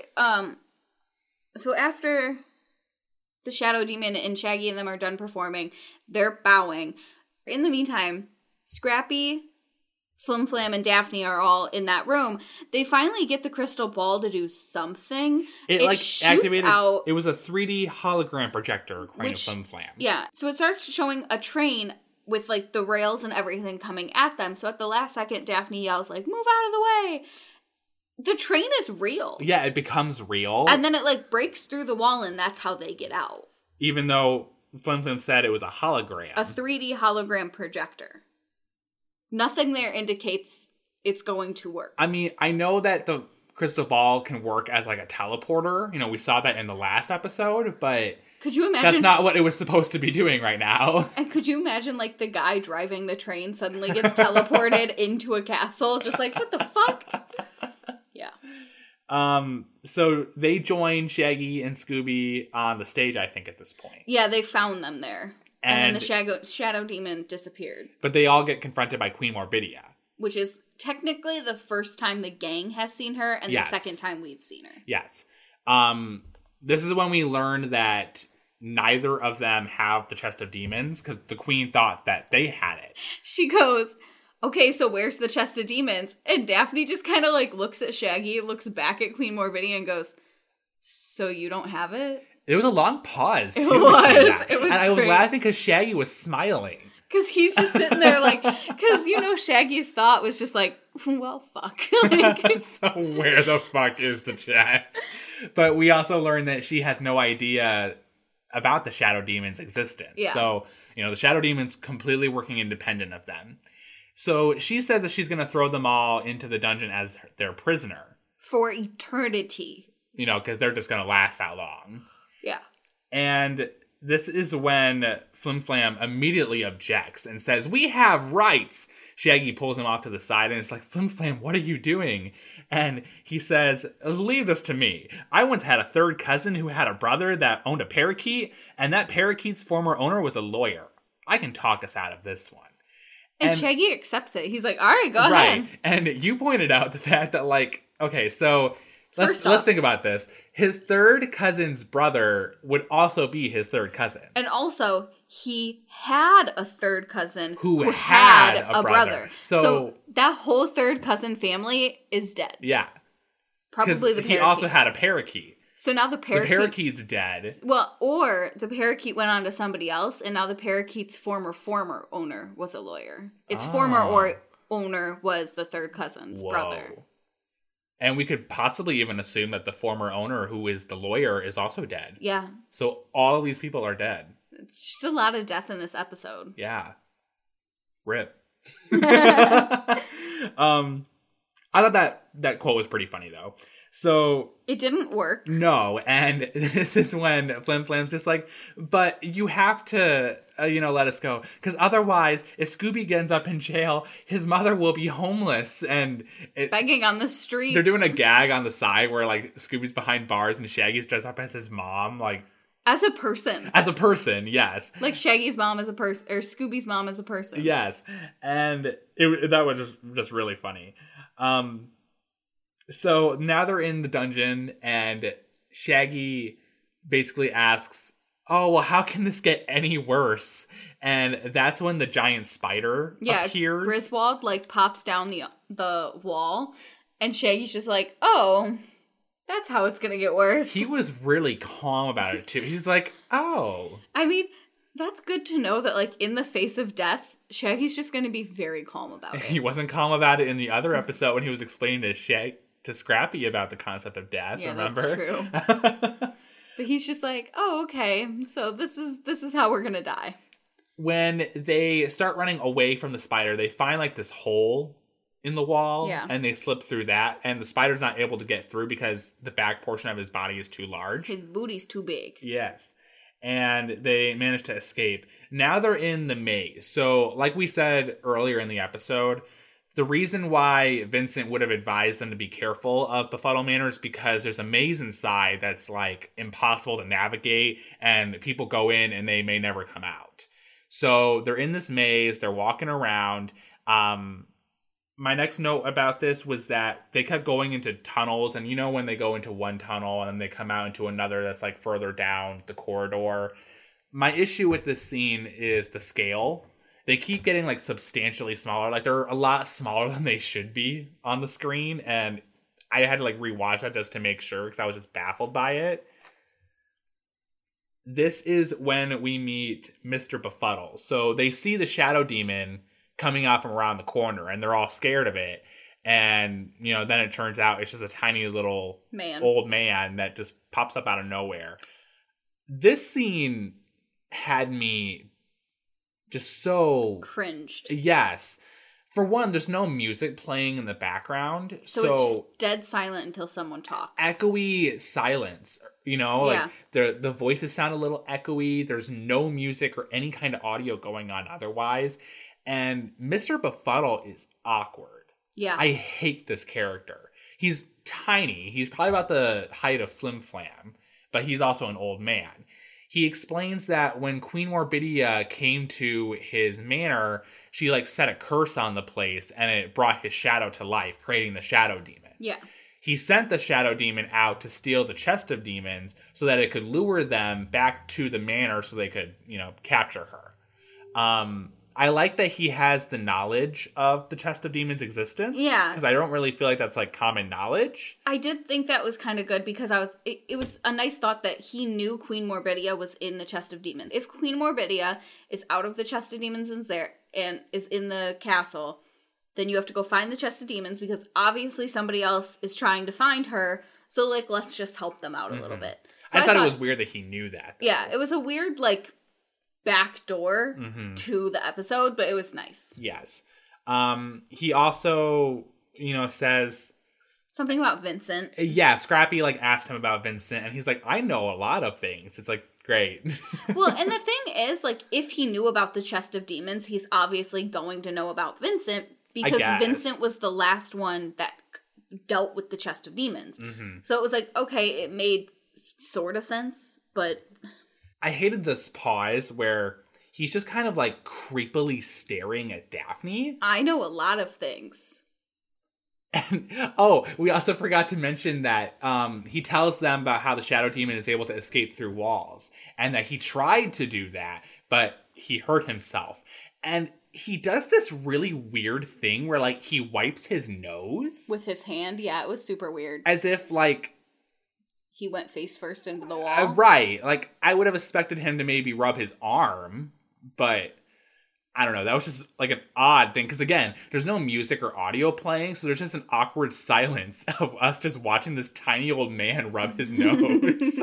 Speaker 2: so after the Shadow Demon and Shaggy and them are done performing, they're bowing. In the meantime, Scrappy, Flim Flam, and Daphne are all in that room. They finally get the crystal ball to do something.
Speaker 1: It like activated out. It was a 3D hologram projector according to Flim Flam.
Speaker 2: Yeah. So it starts showing a train with like the rails and everything coming at them. So at the last second, Daphne yells like, "Move out of the way." The train is real.
Speaker 1: Yeah, it becomes real.
Speaker 2: And then it like breaks through the wall and that's how they get out.
Speaker 1: Even though Flim Flam said it was a hologram.
Speaker 2: A 3D hologram projector. Nothing there indicates it's going to work.
Speaker 1: I mean, I know that the crystal ball can work as like a teleporter. You know, we saw that in the last episode, but
Speaker 2: could you imagine?
Speaker 1: That's not what it was supposed to be doing right now.
Speaker 2: And could you imagine like the guy driving the train suddenly gets teleported into a castle? Just like, what the fuck? Yeah.
Speaker 1: So they join Shaggy and Scooby on the stage, I think, at this point.
Speaker 2: Yeah, they found them there. And then the Shadow Demon disappeared.
Speaker 1: But they all get confronted by Queen Morbidia.
Speaker 2: Which is technically the first time the gang has seen her and the second time we've seen her.
Speaker 1: Yes. This is when we learn that neither of them have the Chest of Demons because the Queen thought that they had it.
Speaker 2: She goes, "Okay, so where's the Chest of Demons?" And Daphne just kind of like looks at Shaggy, looks back at Queen Morbidia and goes, "So you don't have it?"
Speaker 1: It was a long pause, too.
Speaker 2: It was.
Speaker 1: And I was laughing because Shaggy was smiling.
Speaker 2: Because he's just sitting there like, because, you know, Shaggy's thought was just like, well, fuck. Like,
Speaker 1: so where the fuck is the chest? But we also learned that she has no idea about the Shadow Demon's existence.
Speaker 2: Yeah.
Speaker 1: So, you know, the Shadow Demon's completely working independent of them. So she says that she's going to throw them all into the dungeon as their prisoner.
Speaker 2: For eternity.
Speaker 1: You know, because they're just going to last that long.
Speaker 2: Yeah.
Speaker 1: And this is when Flim Flam immediately objects and says, "We have rights." Shaggy pulls him off to the side and it's like, "Flim Flam, what are you doing?" And he says, "Leave this to me. I once had a third cousin who had a brother that owned a parakeet, and that parakeet's former owner was a lawyer. I can talk us out of this one."
Speaker 2: And Shaggy accepts it. He's like, all right, go ahead.
Speaker 1: And you pointed out the fact that, like, okay, so let's think about this. His third cousin's brother would also be his third cousin.
Speaker 2: And also, he had a third cousin
Speaker 1: who had a brother.
Speaker 2: So that whole third cousin family is dead.
Speaker 1: Yeah.
Speaker 2: Probably the parakeet.
Speaker 1: He also had a parakeet.
Speaker 2: So now the
Speaker 1: parakeet's dead.
Speaker 2: Well, or the parakeet went on to somebody else, and now the parakeet's former owner was a lawyer. Its former owner was the third cousin's brother.
Speaker 1: And we could possibly even assume that the former owner, who is the lawyer, is also dead.
Speaker 2: Yeah.
Speaker 1: So all of these people are dead.
Speaker 2: It's just a lot of death in this episode.
Speaker 1: Yeah. Rip. I thought that quote was pretty funny, though. So
Speaker 2: it didn't work.
Speaker 1: No, and this is when Flim Flam's just like, "But you have to, let us go. Because otherwise, if Scooby ends up in jail, his mother will be homeless." And
Speaker 2: begging on the streets.
Speaker 1: They're doing a gag on the side where, like, Scooby's behind bars and Shaggy's dressed up as his mom. Like,
Speaker 2: as a person.
Speaker 1: As a person, yes.
Speaker 2: Like Shaggy's mom as a person, or Scooby's mom as a person.
Speaker 1: Yes. And that was just really funny. So now they're in the dungeon, and Shaggy basically asks, "Oh, well, how can this get any worse?" And that's when the giant spider appears.
Speaker 2: Griswold, like, pops down the wall, and Shaggy's just like, "Oh, that's how it's gonna get worse."
Speaker 1: He was really calm about it, too. He's like, "Oh."
Speaker 2: I mean, that's good to know that, like, in the face of death, Shaggy's just gonna be very calm about it.
Speaker 1: He wasn't calm about it in the other episode when he was explaining to Scrappy about the concept of death, remember?
Speaker 2: That's true. But he's just like, "Oh, okay, so this is how we're gonna die."
Speaker 1: When they start running away from the spider, they find, like, this hole in the wall, and they slip through that, and the spider's not able to get through because the back portion of his body is too large.
Speaker 2: His booty's too big.
Speaker 1: Yes. And they manage to escape. Now they're in the maze. So, like we said earlier in the episode, the reason why Vincent would have advised them to be careful of Befuddle Manor is because there's a maze inside that's, like, impossible to navigate, and people go in and they may never come out. So they're in this maze, they're walking around, My next note about this was that they kept going into tunnels, and you know when they go into one tunnel and then they come out into another that's like further down the corridor. My issue with this scene is the scale. They keep getting like substantially smaller. Like they're a lot smaller than they should be on the screen, and I had to like rewatch that just to make sure because I was just baffled by it. This is when we meet Mr. Befuddle. So they see the Shadow Demon coming out from around the corner, and they're all scared of it. And, you know, then it turns out it's just a tiny little old man that just pops up out of nowhere. This scene had me just so...
Speaker 2: cringed.
Speaker 1: Yes. For one, there's no music playing in the background.
Speaker 2: So it's just dead silent until someone talks.
Speaker 1: Echoey silence. You know, like the voices sound a little echoey. There's no music or any kind of audio going on otherwise. And Mr. Befuddle is awkward.
Speaker 2: Yeah.
Speaker 1: I hate this character. He's tiny. He's probably about the height of Flim Flam, but he's also an old man. He explains that when Queen Morbidia came to his manor, she like set a curse on the place and it brought his shadow to life, creating the Shadow Demon.
Speaker 2: Yeah.
Speaker 1: He sent the Shadow Demon out to steal the chest of demons so that it could lure them back to the manor so they could, you know, capture her. I like that he has the knowledge of the chest of demons' existence.
Speaker 2: Yeah.
Speaker 1: Because I don't really feel like that's like common knowledge.
Speaker 2: I did think that was kind of good because it was a nice thought that he knew Queen Morbidia was in the chest of demons. If Queen Morbidia is out of the chest of demons and is in the castle, then you have to go find the chest of demons because obviously somebody else is trying to find her. So, like, let's just help them out a little bit. So
Speaker 1: I thought it was weird that he knew that. Though.
Speaker 2: Yeah, it was a weird, like, back door to the episode, but it was nice.
Speaker 1: Yes. He also, you know, says...
Speaker 2: something about Vincent.
Speaker 1: Yeah, Scrappy, like, asked him about Vincent, and he's like, I know a lot of things. It's like, great.
Speaker 2: Well, and the thing is, like, if he knew about the chest of demons, he's obviously going to know about Vincent because Vincent was the last one that dealt with the chest of demons. Mm-hmm. So it was like, okay, it made sort of sense, but...
Speaker 1: I hated this pause where he's just kind of like creepily staring at Daphne.
Speaker 2: I know a lot of things.
Speaker 1: And we also forgot to mention that he tells them about how the Shadow Demon is able to escape through walls and that he tried to do that, but he hurt himself. And he does this really weird thing where like he wipes his nose
Speaker 2: with his hand. Yeah, it was super weird.
Speaker 1: As if like
Speaker 2: he went face first into the wall.
Speaker 1: Right. Like, I would have expected him to maybe rub his arm, but I don't know. That was just, like, an odd thing. Because, again, there's no music or audio playing, so there's just an awkward silence of us just watching this tiny old man rub his nose.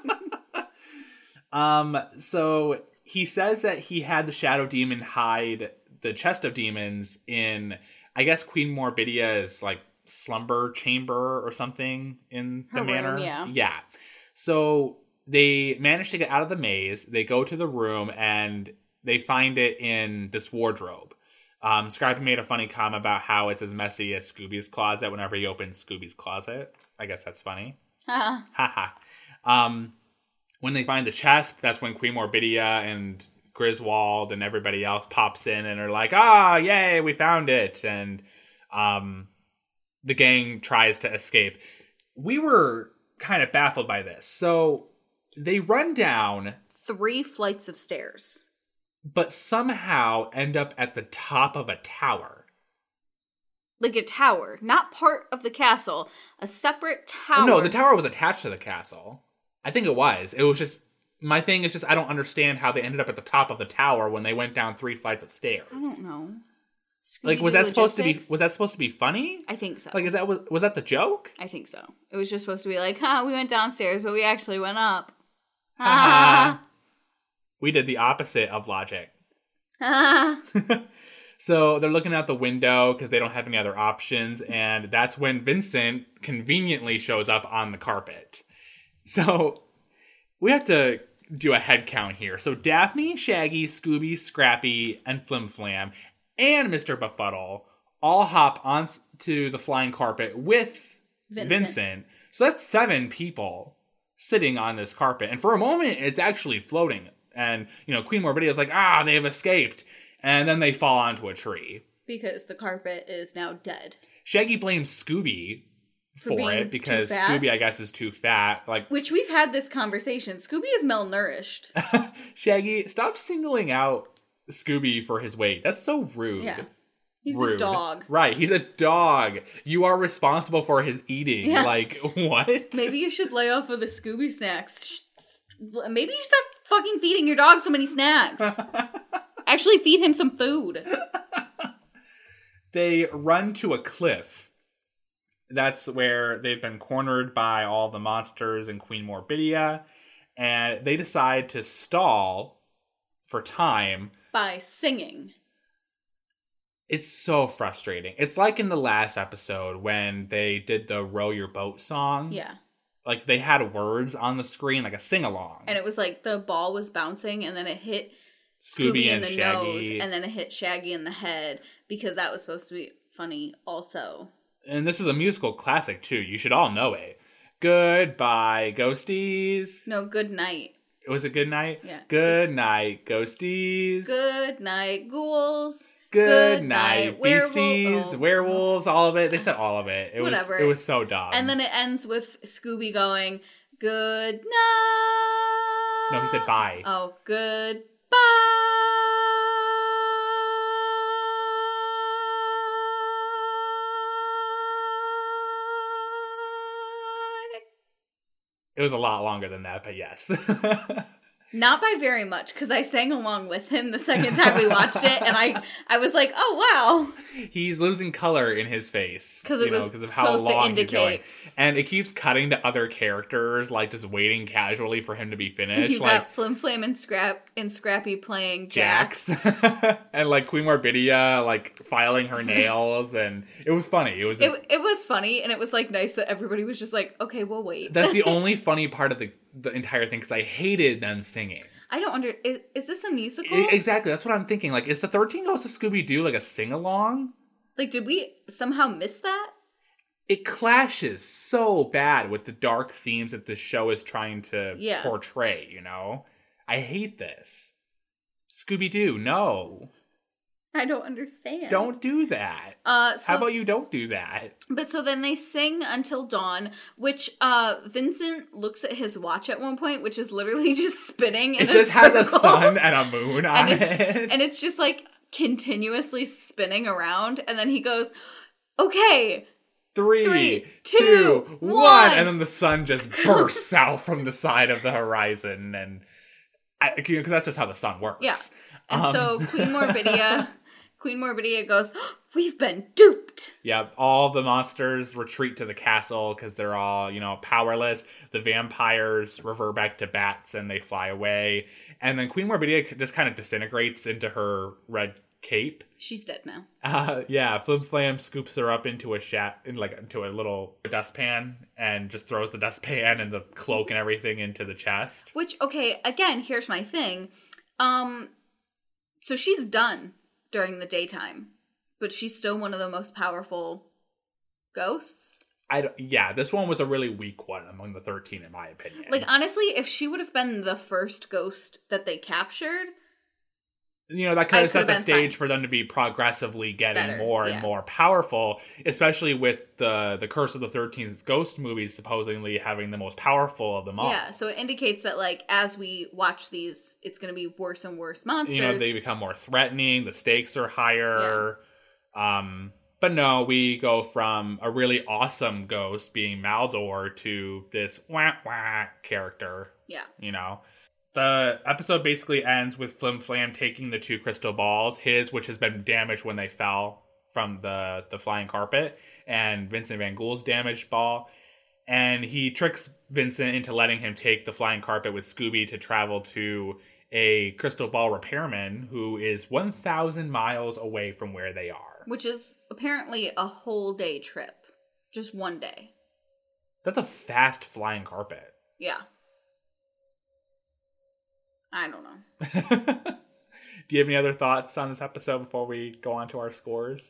Speaker 1: So he says that he had the Shadow Demon hide the chest of demons in, I guess, Queen Morbidia's, like, slumber chamber or something in the manor. Yeah. So they manage to get out of the maze. They go to the room and they find it in this wardrobe. Scrappy made a funny comment about how it's as messy as Scooby's closet whenever he opens Scooby's closet. I guess that's funny. Haha. When they find the chest, that's when Queen Morbidia and Griswold and everybody else pops in and are like, yay, we found it. And the gang tries to escape. We were kind of baffled by this. So they run down
Speaker 2: 3 flights of stairs,
Speaker 1: but somehow end up at the top of a tower.
Speaker 2: Like a tower, not part of the castle, a separate tower.
Speaker 1: No, the tower was attached to the castle. I think it was. It was just, my thing is just, I don't understand how they ended up at the top of the tower when they went down 3 flights of stairs.
Speaker 2: I don't know.
Speaker 1: Like, was that supposed to be funny?
Speaker 2: I think so.
Speaker 1: Like, was that the joke?
Speaker 2: I think so. It was just supposed to be like, we went downstairs, but we actually went up.
Speaker 1: We did the opposite of logic. So they're looking out the window because they don't have any other options, and that's when Vincent conveniently shows up on the carpet. So we have to do a head count here. So Daphne, Shaggy, Scooby, Scrappy, and Flim Flam and Mr. Befuddle all hop onto the flying carpet with Vincent. So that's 7 people sitting on this carpet. And for a moment, it's actually floating. And, you know, Queen Morbidia is like, they have escaped. And then they fall onto a tree.
Speaker 2: Because the carpet is now dead.
Speaker 1: Shaggy blames Scooby for it because Scooby, I guess, is too fat. Like,
Speaker 2: which we've had this conversation. Scooby is malnourished.
Speaker 1: Shaggy, stop singling out Scooby for his weight. That's so rude.
Speaker 2: Yeah. He's a dog.
Speaker 1: Right, he's a dog. You are responsible for his eating. Yeah. Like, what?
Speaker 2: Maybe you should lay off of the Scooby snacks. Maybe you should stop fucking feeding your dog so many snacks. Actually feed him some food.
Speaker 1: They run to a cliff. That's where they've been cornered by all the monsters and Queen Morbidia. And they decide to stall for time.
Speaker 2: By singing.
Speaker 1: It's so frustrating. It's like in the last episode when they did the Row Your Boat song.
Speaker 2: Yeah.
Speaker 1: Like they had words on the screen, like a sing-along.
Speaker 2: And it was like the ball was bouncing and then it hit Scooby in the nose. And then it hit Shaggy in the head because that was supposed to be funny also.
Speaker 1: And this is a musical classic, too. You should all know it. Goodbye, ghosties.
Speaker 2: No, good night.
Speaker 1: Was it good night?
Speaker 2: Yeah.
Speaker 1: Good night, ghosties.
Speaker 2: Good night, ghouls.
Speaker 1: Good night, beasties, werewolves, all of it. They said all of it. It was so dumb.
Speaker 2: And then it ends with Scooby going, good night.
Speaker 1: No, he said bye.
Speaker 2: Oh, goodbye.
Speaker 1: It was a lot longer than that, but yes.
Speaker 2: Not by very much, because I sang along with him the second time we watched it, and I was like, oh, wow.
Speaker 1: He's losing color in his face.
Speaker 2: Because of how long he's going.
Speaker 1: And it keeps cutting to other characters, like just waiting casually for him to be finished.
Speaker 2: You've got Flim Flam and Scrappy playing Jax.
Speaker 1: And like Queen Morbidia, like filing her nails, and it was funny. It
Speaker 2: was funny, and it was like nice that everybody was just like, okay, we'll wait.
Speaker 1: That's the only funny part of the entire thing, because I hated them singing.
Speaker 2: I don't is this a musical?
Speaker 1: Exactly, that's what I'm thinking. Like, is the 13 Ghosts of Scooby-Doo like a sing-along?
Speaker 2: Like, did we somehow miss that?
Speaker 1: It clashes so bad with the dark themes that this show is trying to portray, you know? I hate this. Scooby-Doo, no.
Speaker 2: I don't understand.
Speaker 1: Don't do that. How about you don't do that?
Speaker 2: But so then they sing until dawn, which Vincent looks at his watch at one point, which is literally just spinning in a circle. It just has a
Speaker 1: sun and a moon on it.
Speaker 2: And it's just like continuously spinning around. And then he goes, okay, 3, 2, 1.
Speaker 1: And then the sun just bursts out from the side of the horizon. And because that's just how the sun works.
Speaker 2: Yeah. And so Queen Morbidia goes, oh, we've been duped.
Speaker 1: Yep, all the monsters retreat to the castle because they're all, powerless. The vampires revert back to bats and they fly away. And then Queen Morbidia just kind of disintegrates into her red cape.
Speaker 2: She's dead now.
Speaker 1: Yeah, Flim Flam scoops her up into into a little dustpan and just throws the dustpan and the cloak and everything into the chest.
Speaker 2: Which, okay, again, here's my thing. So she's done during the daytime, but she's still one of the most powerful ghosts.
Speaker 1: This one was a really weak one among the 13, in my opinion.
Speaker 2: Like, honestly, if she would have been the first ghost that they captured,
Speaker 1: that could have set the stage for them to be progressively getting more and more powerful, especially with the Curse of the 13th Ghost movies supposedly having the most powerful of them all.
Speaker 2: Yeah, so it indicates that, like, as we watch these, it's going to be worse and worse monsters.
Speaker 1: They become more threatening, the stakes are higher. Yeah. But no, we go from a really awesome ghost being Maldor to this wah-wah character.
Speaker 2: Yeah.
Speaker 1: The episode basically ends with Flim Flam taking the 2 crystal balls, which has been damaged when they fell from the flying carpet, and Vincent Van Gogh's damaged ball. And he tricks Vincent into letting him take the flying carpet with Scooby to travel to a crystal ball repairman who is 1,000 miles away from where they are.
Speaker 2: Which is apparently a whole day trip. Just one day.
Speaker 1: That's a fast flying carpet.
Speaker 2: Yeah. I don't know.
Speaker 1: Do you have any other thoughts on this episode before we go on to our scores?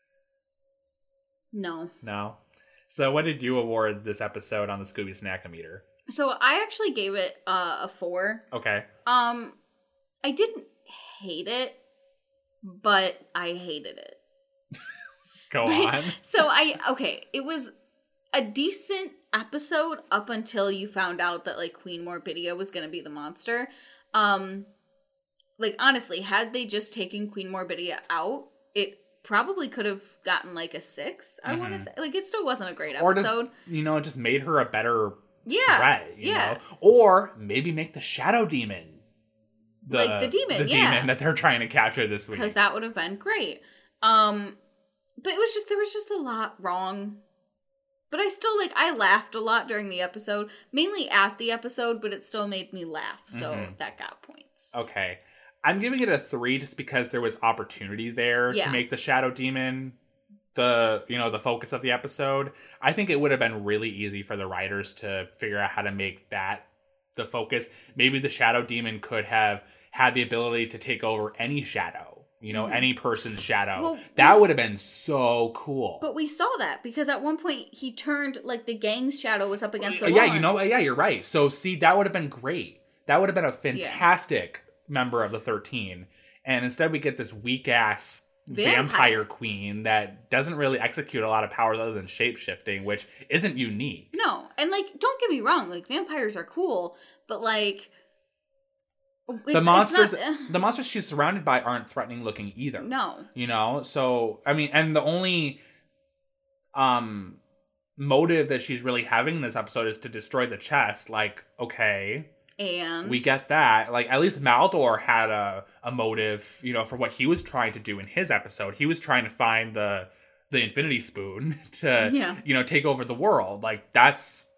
Speaker 2: No.
Speaker 1: So what did you award this episode on the Scooby Snack-O-Meter?
Speaker 2: So I actually gave it a 4.
Speaker 1: Okay.
Speaker 2: I didn't hate it, but I hated it.
Speaker 1: Go on.
Speaker 2: So it was a decent episode up until you found out that like Queen Morbidia was going to be the monster. Like honestly, had they just taken Queen Morbidia out, it probably could have gotten like a 6. I want to say, like, it still wasn't a great episode.
Speaker 1: Or just made her a better threat. You
Speaker 2: yeah.
Speaker 1: know? Or maybe make the Shadow Demon.
Speaker 2: The demon
Speaker 1: that they're trying to capture this week.
Speaker 2: Because that would have been great. But there was just a lot wrong. But I laughed a lot during the episode, mainly at the episode, but it still made me laugh, so that got points.
Speaker 1: Okay. I'm giving it a 3 just because there was opportunity there to make the Shadow Demon the focus of the episode. I think it would have been really easy for the writers to figure out how to make that the focus. Maybe the Shadow Demon could have had the ability to take over any shadow. Any person's shadow. Well, that would have been so cool.
Speaker 2: But we saw that because at one point he turned, like, the gang's shadow was up against the
Speaker 1: wall. Yeah, you're right. So, see, that would have been great. That would have been a fantastic member of the 13. And instead we get this weak-ass vampire queen that doesn't really execute a lot of powers other than shape-shifting, which isn't unique.
Speaker 2: No. And, like, don't get me wrong. Like, vampires are cool, but, like...
Speaker 1: The monsters she's surrounded by aren't threatening looking either.
Speaker 2: No.
Speaker 1: So, I mean, and the only motive that she's really having in this episode is to destroy the chest. Like, okay.
Speaker 2: And
Speaker 1: we get that. Like, at least Maldor had a motive, for what he was trying to do in his episode. He was trying to find the Infinity Spoon to, take over the world. Like, that's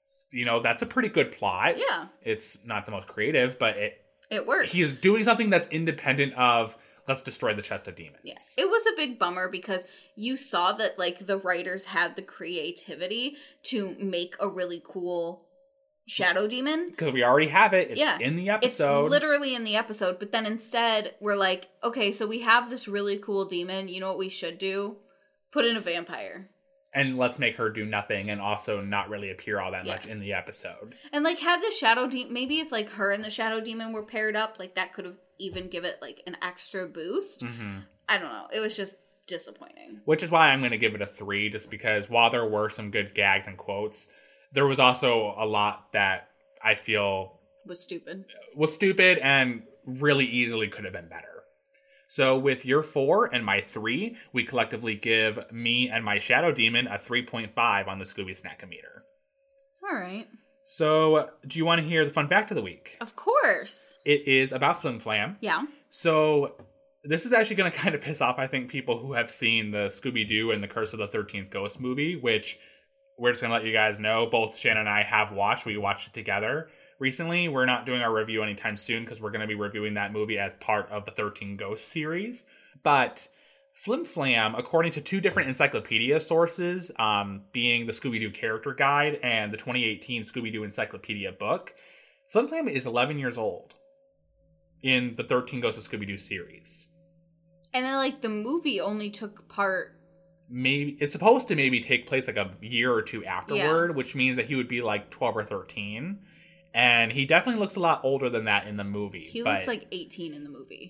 Speaker 1: a pretty good plot.
Speaker 2: Yeah.
Speaker 1: It's not the most creative, but
Speaker 2: it works.
Speaker 1: He is doing something that's independent of, let's destroy the chest of demons.
Speaker 2: Yes. It was a big bummer because you saw that, like, the writers had the creativity to make a really cool shadow demon.
Speaker 1: Because we already have it. It's in the episode.
Speaker 2: It's literally in the episode. But then instead, we're like, okay, so we have this really cool demon. You know what we should do? Put in a vampire.
Speaker 1: And let's make her do nothing and also not really appear all that much in the episode.
Speaker 2: And, like, have the Shadow Demon... Maybe if, like, her and the Shadow Demon were paired up, like, that could have even give it, like, an extra boost.
Speaker 1: Mm-hmm.
Speaker 2: I don't know. It was just disappointing.
Speaker 1: Which is why I'm going to give it a 3, just because while there were some good gags and quotes, there was also a lot that I feel...
Speaker 2: Was
Speaker 1: stupid and really easily could have been better. So with your 4 and my 3, we collectively give me and my Shadow Demon a 3.5 on the Scooby Snackometer.
Speaker 2: All right.
Speaker 1: So do you want to hear the fun fact of the week?
Speaker 2: Of course.
Speaker 1: It is about Flim Flam.
Speaker 2: Yeah.
Speaker 1: So this is actually going to kind of piss off, I think, people who have seen the Scooby-Doo and the Curse of the 13th Ghost movie, which we're just going to let you guys know. Both Shannon and I have watched. We watched it together recently. We're not doing our review anytime soon because we're going to be reviewing that movie as part of the 13 Ghosts series. But Flim Flam, according to 2 different encyclopedia sources, being the Scooby-Doo Character Guide and the 2018 Scooby-Doo Encyclopedia book, Flim Flam is 11 years old in the 13 Ghosts of Scooby-Doo series.
Speaker 2: And then, like, the movie only took part...
Speaker 1: Maybe it's supposed to maybe take place like a year or 2 afterward, which means that he would be like 12 or 13. And he definitely looks a lot older than that in the movie.
Speaker 2: He looks like 18 in the movie.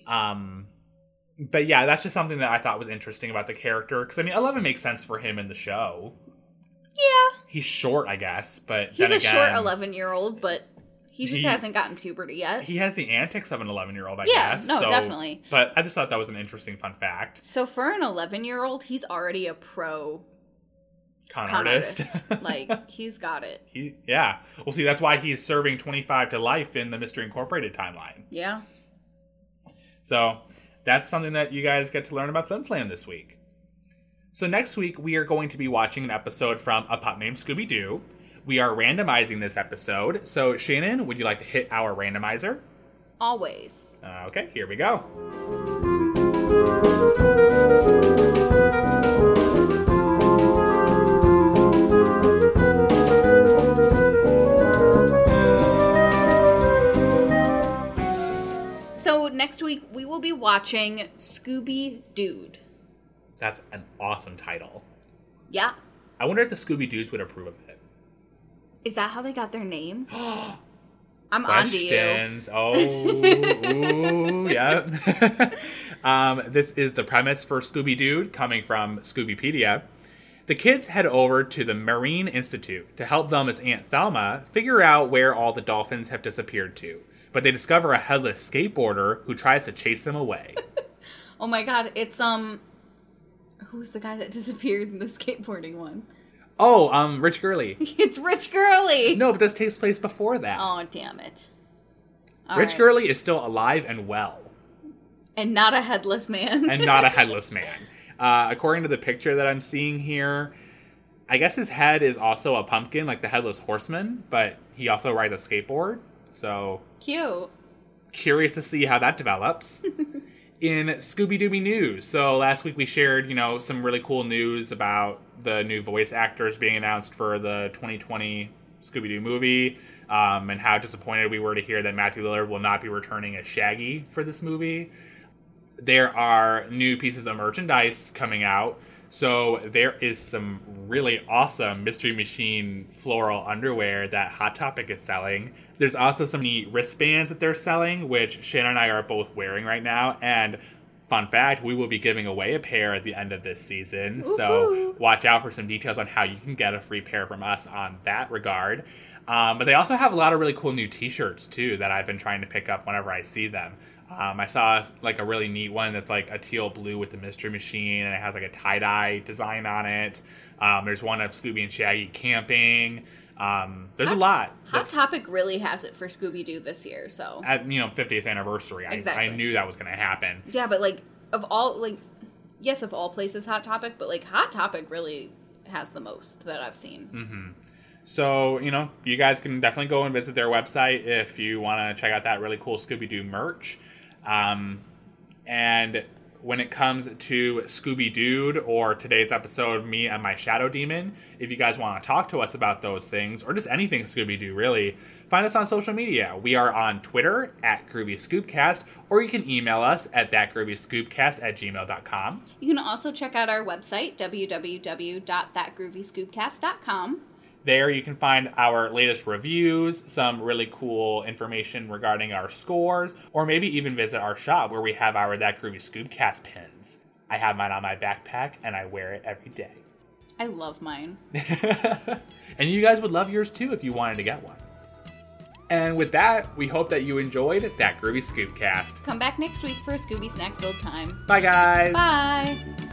Speaker 1: But yeah, that's just something that I thought was interesting about the character. Because, I mean, 11 makes sense for him in the show.
Speaker 2: Yeah.
Speaker 1: He's short, I guess. But
Speaker 2: he's a short 11-year-old, but he just hasn't gotten puberty yet.
Speaker 1: He has the antics of an 11-year-old, I guess.
Speaker 2: Yeah, no, definitely.
Speaker 1: But I just thought that was an interesting fun fact.
Speaker 2: So for an 11-year-old, he's already a pro...
Speaker 1: Con artist.
Speaker 2: Like, he's got it.
Speaker 1: Yeah. Well, see, that's why he's serving 25 to life in the Mystery Incorporated timeline.
Speaker 2: Yeah.
Speaker 1: So, that's something that you guys get to learn about Flim Flam this week. So next week, we are going to be watching an episode from A Pup Named Scooby-Doo. We are randomizing this episode. So, Shannon, would you like to hit our randomizer?
Speaker 2: Always.
Speaker 1: Okay, here we go.
Speaker 2: So next week, we will be watching Scooby-Dude.
Speaker 1: That's an awesome title.
Speaker 2: Yeah.
Speaker 1: I wonder if the Scooby-Doos would approve of it.
Speaker 2: Is that how they got their name? I'm onto you.
Speaker 1: Questions. Oh, ooh, yeah. This is the premise for Scooby-Doo, coming from Scoobypedia. The kids head over to the Marine Institute to help Velma's Aunt Thelma figure out where all the dolphins have disappeared to. But they discover a headless skateboarder who tries to chase them away.
Speaker 2: Oh my god, it's, who's the guy that disappeared in the skateboarding one?
Speaker 1: Oh, Rich Gurley.
Speaker 2: It's Rich Gurley!
Speaker 1: No, but this takes place before that.
Speaker 2: Oh, damn it.
Speaker 1: Rich Gurley is still alive and well.
Speaker 2: And not a headless man.
Speaker 1: And not a headless man. According to the picture that I'm seeing here, I guess his head is also a pumpkin, like the Headless Horseman, but he also rides a skateboard, so...
Speaker 2: Cute.
Speaker 1: Curious to see how that develops. In Scooby-Dooby news, so last week we shared, some really cool news about the new voice actors being announced for the 2020 Scooby-Doo movie, and how disappointed we were to hear that Matthew Lillard will not be returning as Shaggy for this movie. There are new pieces of merchandise coming out. So there is some really awesome Mystery Machine floral underwear that Hot Topic is selling. There's also some neat wristbands that they're selling, which Shannon and I are both wearing right now. And fun fact, we will be giving away a pair at the end of this season. Woo-hoo. So watch out for some details on how you can get a free pair from us on that regard. But they also have a lot of really cool new t-shirts, too, that I've been trying to pick up whenever I see them. I saw like a really neat one that's like a teal blue with the Mystery Machine, and it has like a tie-dye design on it. There's one of Scooby and Shaggy camping. There's a lot.
Speaker 2: Hot Topic really has it for Scooby-Doo this year, so.
Speaker 1: At, 50th anniversary.
Speaker 2: Exactly.
Speaker 1: I knew that was going to happen.
Speaker 2: Yeah, but of all places Hot Topic, but Hot Topic really has the most that I've seen.
Speaker 1: Mm-hmm. So, you guys can definitely go and visit their website if you want to check out that really cool Scooby-Doo merch. And when it comes to Scooby-Doo or today's episode, Me and My Shadow Demon, if you guys want to talk to us about those things, or just anything Scooby-Doo, really, find us on social media. We are on Twitter at GroovyScoopcast, or you can email us at thatgroovyscoopcast@gmail.com.
Speaker 2: You can also check out our website, www.thatgroovyscoopcast.com.
Speaker 1: There you can find our latest reviews, some really cool information regarding our scores, or maybe even visit our shop where we have our That Groovy Scoopcast pins. I have mine on my backpack, and I wear it every day.
Speaker 2: I love mine.
Speaker 1: And you guys would love yours too if you wanted to get one. And with that, we hope that you enjoyed That Groovy Scoopcast.
Speaker 2: Come back next week for a Scooby Snack-filled time.
Speaker 1: Bye, guys.
Speaker 2: Bye.